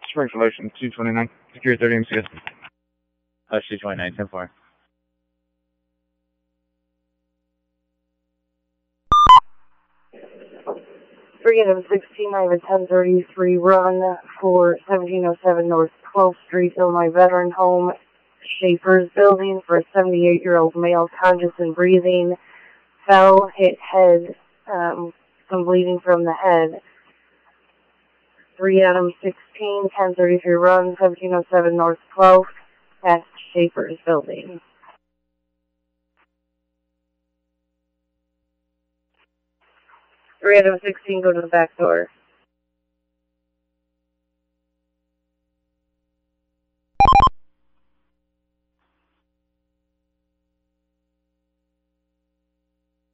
Spring Solution, 229, Secure 30 MCS. 229, 10-4. Freedom 16, I have a 1033 run for 1707 North 12th Street, Illinois Veteran Home, Schaefer's Building, for a 78-year-old male, conscious and breathing, fell, hit head, some bleeding from the head. 3 Adam 16, 1033 run, 1707 North 12th, at Schaefer's Building. Adam 16, go to the back door.